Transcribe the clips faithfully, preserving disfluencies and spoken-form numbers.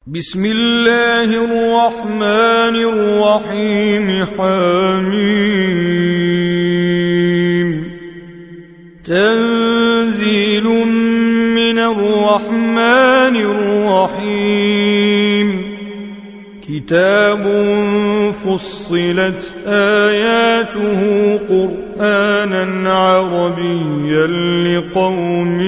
بسم الله الرحمن الرحيم حميم تنزيل من الرحمن الرحيم كتاب فصلت آياته قرآنا عربيا لقوم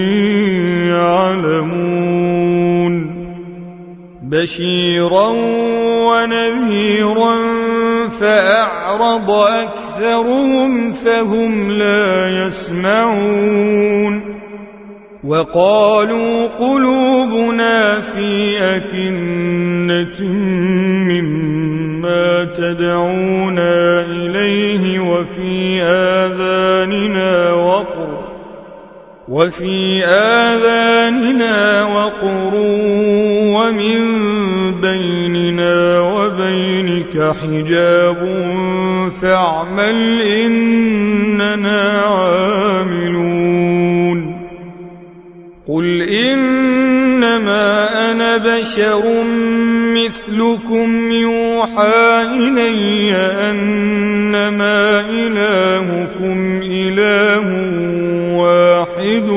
يعلمون بشيرا ونذيرا فأعرض أكثرهم فهم لا يسمعون وقالوا قلوبنا في أكنة مما تدعونا إليه وفي آذاننا وقر وفي آذاننا وقر ومن بيننا وبينك حجاب فاعمل إننا عاملون قل إنما أنا بشر مثلكم يوحى إلي أنما إلهكم إله واحد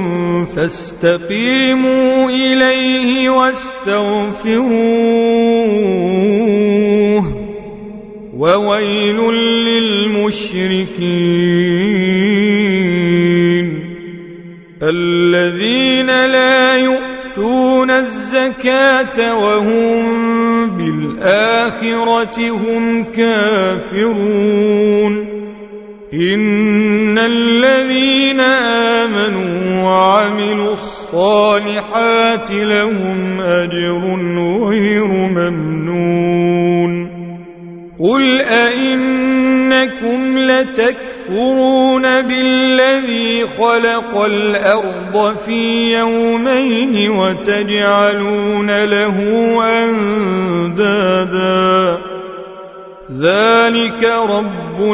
فاستقيموا إليه واستغفروه وويل للمشركين الذين لا يؤتون الزكاة وهم بالآخرة هم كافرون إن الذين آمنوا وعملوا الصالحات لهم أجر غير ممنون قل أئنكم لتكفرون بالذي خلق الأرض في يومين وتجعلون له أندادا ذلك رب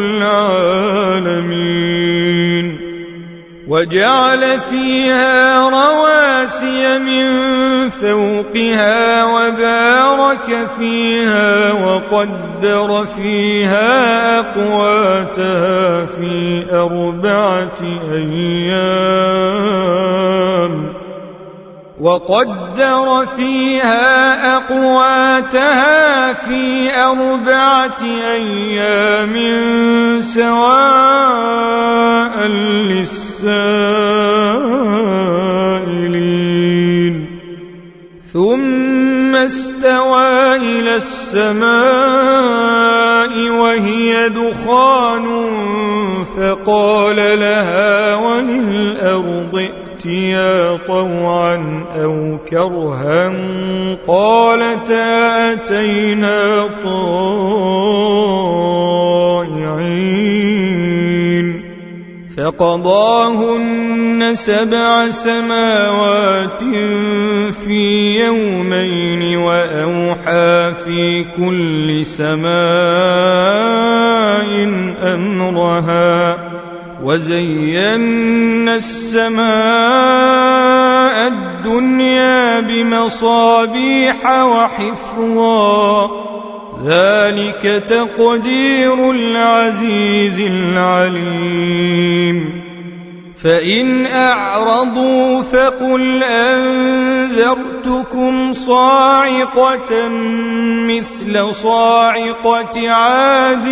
العالمين وجعل فيها رواسي من فوقها وبارك فيها وقدر فيها أقواتها في أربعة أيام وقدر فيها أقواتها في أربعة أيام سواء للسائلين ثم استوى إلى السماء وهي دخان فقال لها وللأرض ائتيا طوعا أو كرها قالتا أتينا طائعين فقضاهن سبع سماوات في يومين وأوحى في كل سماء أمرها وزينا السماء الدنيا بمصابيح وحفظا ذلك تقدير العزيز العليم فإن أعرضوا فقل أنذرتكم صاعقة مثل صاعقة عاد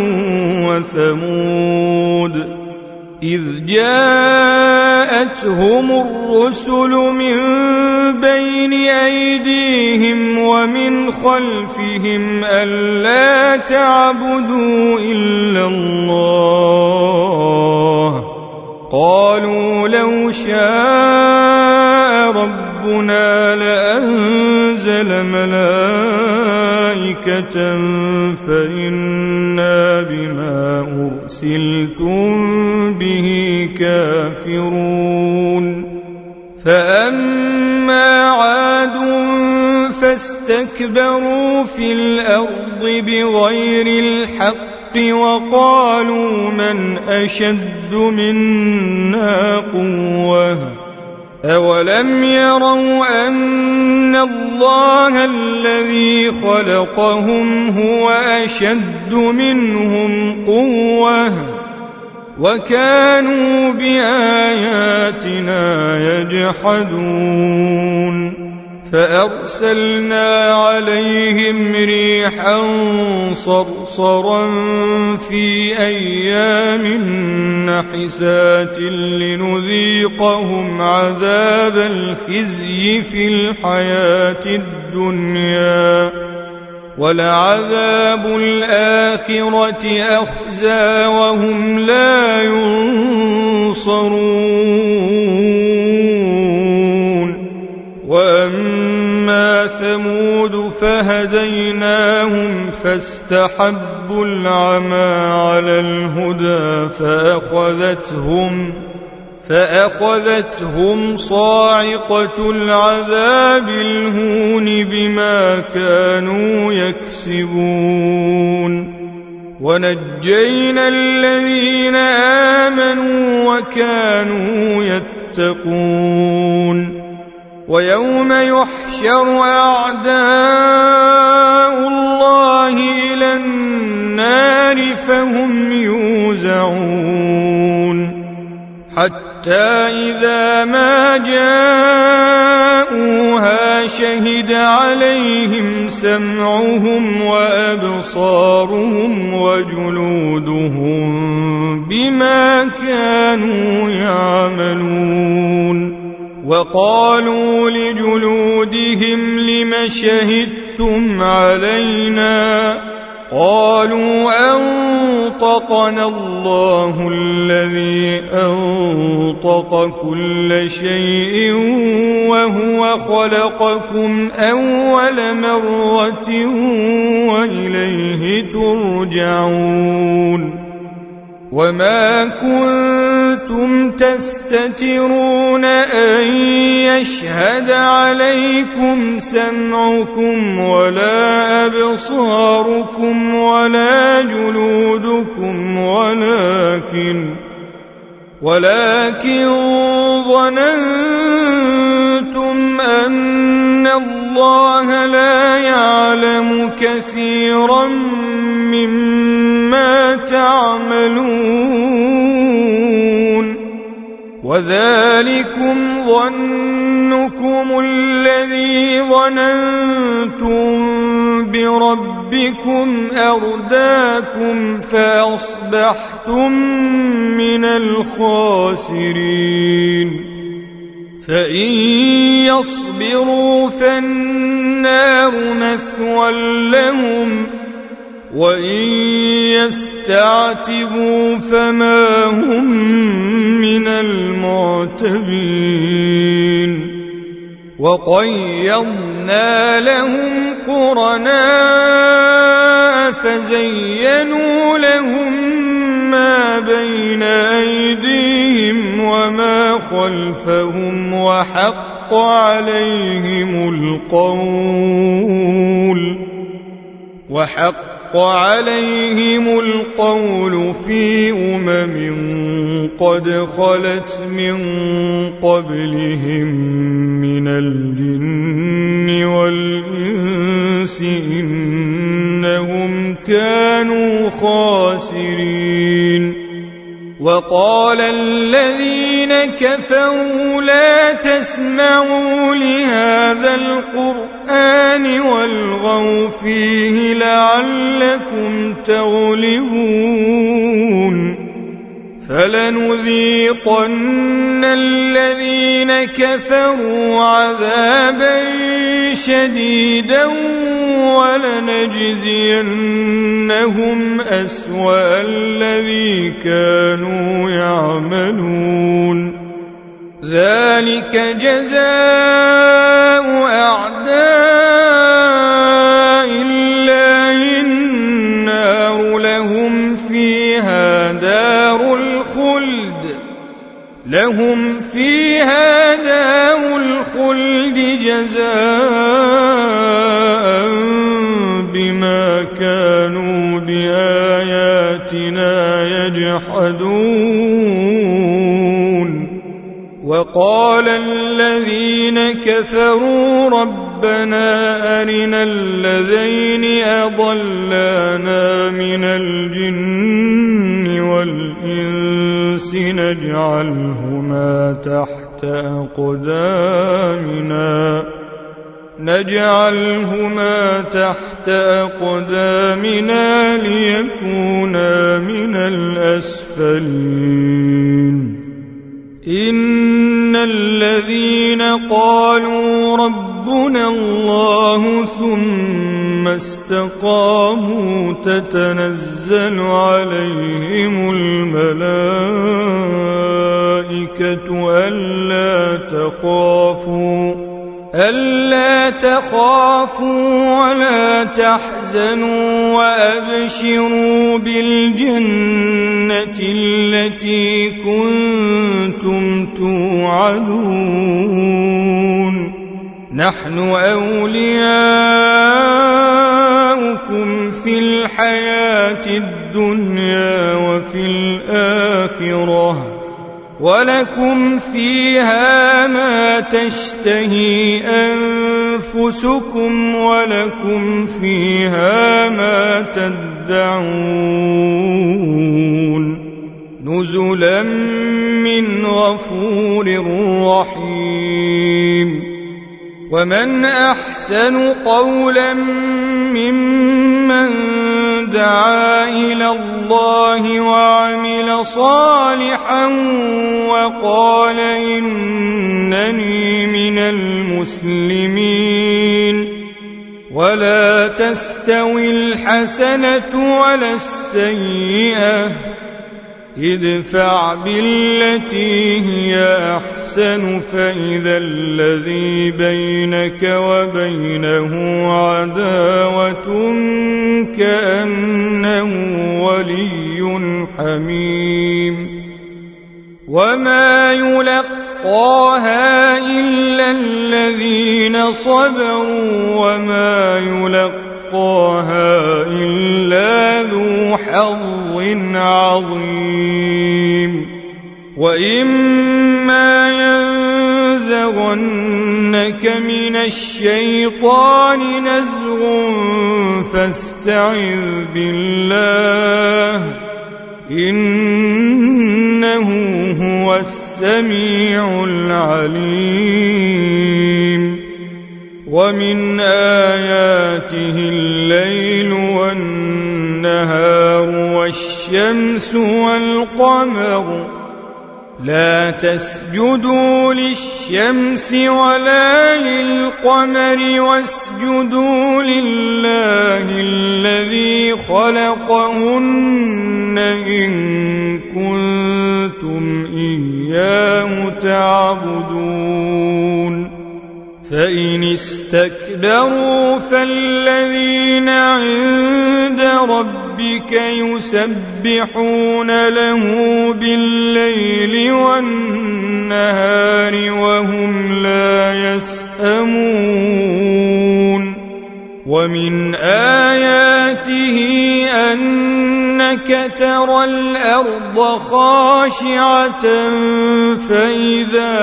وثمود إذ جاءتهم الرسل من بين أيديهم ومن خلفهم ألا تعبدوا إلا الله قالوا لو شاء ربنا لأنزل ملائكة فإنا بما أرسلتم به كافرون فأما عاد فاستكبروا في الأرض بغير الحق وقالوا من أشد منا قوة أولم يروا أن الله الذي خلقهم هو أشد منهم قوة وكانوا بآياتنا يجحدون فأرسلنا عليهم ريحا صرصرا في أيام نحسات لنذيقهم عذاب الخزي في الحياة الدنيا ولعذاب الآخرة أخزى وهم لا ينصرون وأما ثمود فهديناهم فاستحبوا العمى على الهدى فأخذتهم فأخذتهم صاعقة العذاب الهون بما كانوا يكسبون ونجينا الذين آمنوا وكانوا يتقون ويوم يحشر أعداء الله إلى النار فهم يوزعون حتى إذا ما جاءوها شهد عليهم سمعهم وأبصارهم وجلودهم بما كانوا يعملون وقالوا لجلودهم لم شهدتم علينا قالوا أنطقنا الله الذي أنطق كل شيء وهو خلقكم أول مرة وإليه ترجعون وما كنتم تستترون أن يشهد عليكم سمعكم ولا أبصاركم ولا جلودكم ولكن ولكن ظننتم أن الله لا يعلم كثيرا مما تعملون وذلكم ظنكم الذي ظننتم بربكم أرداكم فأصبحتم من الخاسرين فإن يصبروا فالنار مثوى لهم وإن يستعتبوا فما هم من المعتبين وقيضنا لهم قرناء فزينوا لهم ما بين أيديهم وما خلفهم وحق عليهم القول وحق عليهم القول في أمم قد خلت من قبلهم من الجن والإنس إنهم كانوا خاسرين وقال الذين كفروا لا تسمعوا لهذا القرآن والغوا فيه لعلكم تغلبون فلنذيقن الذين كفروا عذابا شديدا ولنجزينهم أسوأ الذي كانوا يعملون ذلك جزاء أعداء الله النار لهم فيها دار الخلد لهم فيها دار الخلد جزاء بما كانوا بآياتنا يجحدون وقال كفروا ربنا أرنا الذين أضلانا من الجن والإنس نجعلهما تحت أقدامنا نجعلهما تحت أقدامنا ليكونا من الأسفلين إن الذين قالوا ربنا الله ثم استقاموا تتنزل عليهم الملائكة ألا تخافوا ألا تخافوا ولا تحزنوا وأبشروا بالجنة التي كنتم توعدون نحن أولياؤكم في الحياة الدنيا وفي الآخرة ولكم فيها ما تشتهي أنفسكم ولكم فيها ما تدعون نزلا من غفور رحيم ومن أحسن قولا ممن دعا إلى الله وعمل صالحا وقال إنني من المسلمين ولا تستوي الحسنة ولا السيئة ادفع بالتي هي أحسن فإذا الذي بينك وبينه عداوة كأنه ولي حميم وما يلقاها إلا الذين صبروا وما يلقاها إلا ذو حظ عظيم وإما ينزغنك من الشيطان نزغ فاستعذ بالله إنه هو السميع العليم ومن آياته الليل والنهار والشمس والقمر لا تسجدوا للشمس ولا للقمر واسجدوا لله الذي خلقهن إن كنتم إياه تعبدون فإن استكبروا فالذين عند ربك يسبحون له بالليل والنهار وهم لا يسأمون ومن آياته أنك ترى الأرض خاشعة فإذا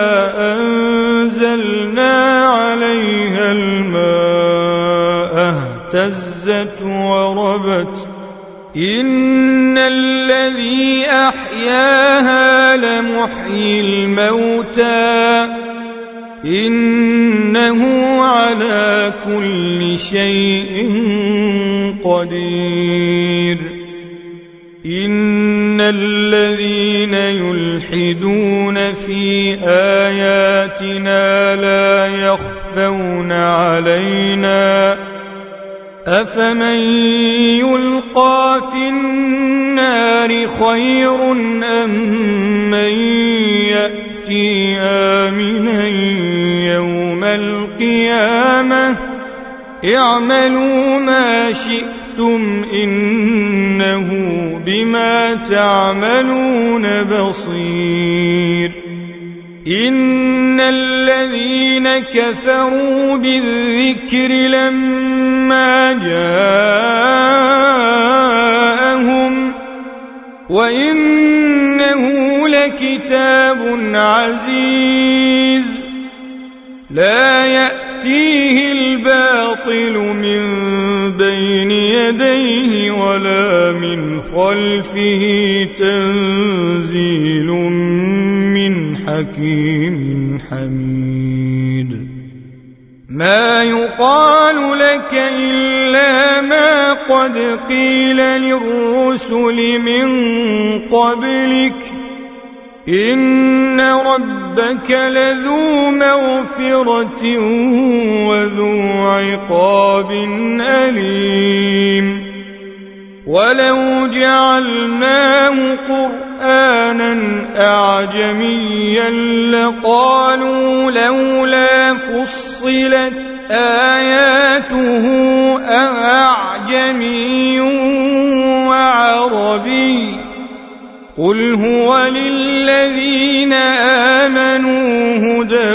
أنزلنا عليها الماء اهتزت وربت إن الذي أحياها لمحيي الموتى إنه على كل شيء قدير إن الذين يلحدون في آياتنا لا يخفون علينا أفمن يلقى في النار خير أم من يأتي آمنا يوم القيامة اعملوا ما شئتم إنه بما تعملون بصير إن الذين كفروا بالذكر لما جاءهم وإنه لكتاب عزيز لا يأتيه الباطل من بين يديه ولا من خلفه تنزيل من حكيم حميد ما يقال لك إلا ما قد قيل للرسل من قبلك إن ربك لذو مغفرة وذو عقاب أليم ولو جعلناه قرآنا أعجميا لقالوا لولا فصلت آياته أعجمي وعربي قل هو للذين آمنوا هدى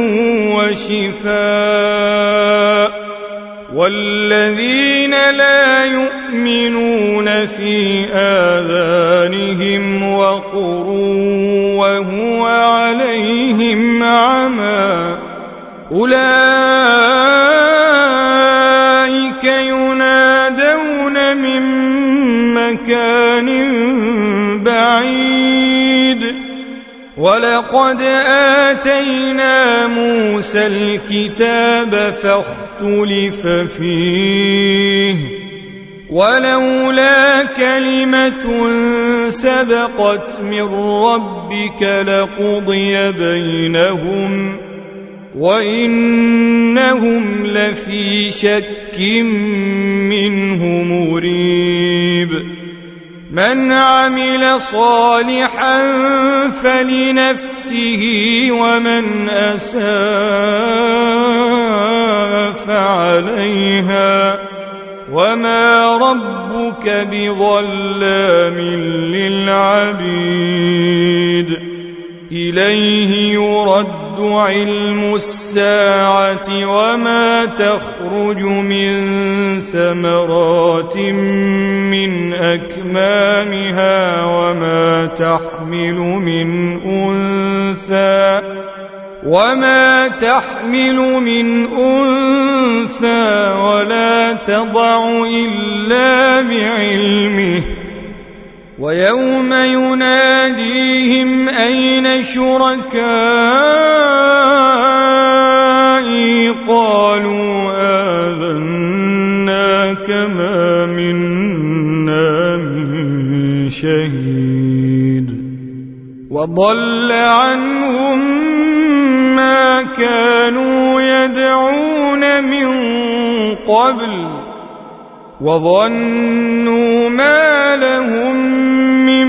وشفاء والذين لا يؤمنون في آذانهم وقر وهو عليهم عمى أولئك ينادون من مكان بعيد ولقد آتينا موسى الكتاب فاختلف فيه ولولا كلمة سبقت من ربك لقضي بينهم وإنهم لفي شك منه مريب من عمل صالحا فلنفسه ومن أساء فعليها وما ربك بظلام للعبيد إليه يرد علم الساعة وما تخرج من ثمرات من أكمامها وما تحمل من أنثى وما تحمل من أنثى ولا تضع إلا بعلمه ويوم يناديهم أين شركائي قالوا آذناك ما منا من شهيد وضل عنهم ما كانوا يدعون من قبل وظنوا ما لهم من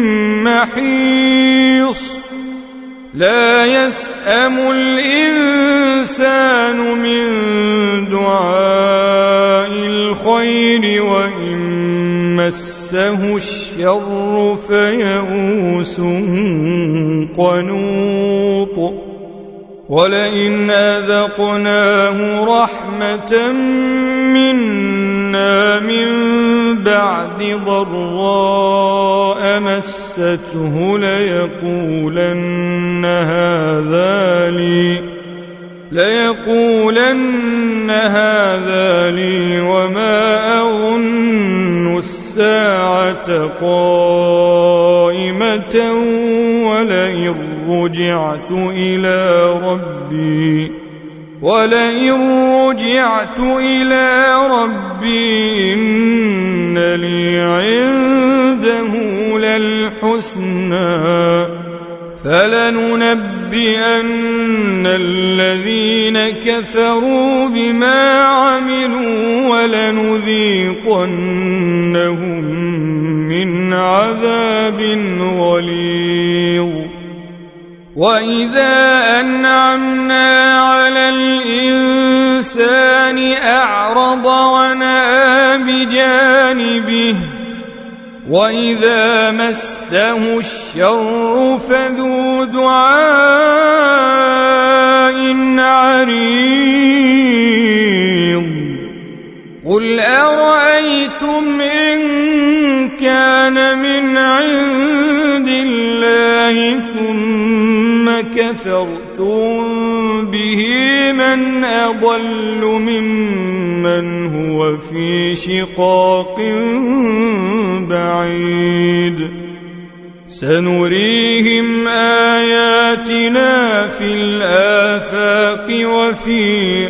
محيص لا يسأم الإنسان من دعاء الخير وإن مسه الشر فيئوس قنوط ولئن أذقناه رحمة منا من بعد ضراء مسته ليقولن هذا لي ليقولن هذا لي وما أظن الساعة قائمة ولئن رجعت إلى ربي ولئن رجعت إلى ربي إن لي عنده للحسنى فلننبئن الذين كفروا بما عملوا ولنذيقنهم من عذاب غليظ وإذا أنعمنا على الإنسان أعرض ونأى بجانبه وإذا مسه الشر فذو دعاء عريض قل أرأيتم إن كان من عند الله ثم كفرتم به من أضل ممن هو في شقاق بعيد سنريهم آياتنا في الآفاق وفي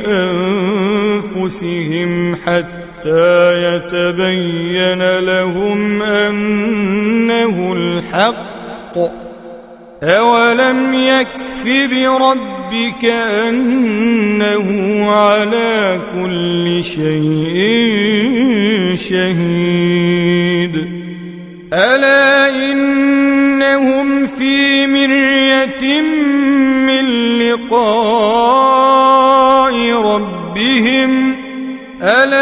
أنفسهم حتى يتبين لهم أنه الحق أولم يكف بربك أنه على كل شيء شهيد ألا إنهم في مرية من لقاء ربهم ألا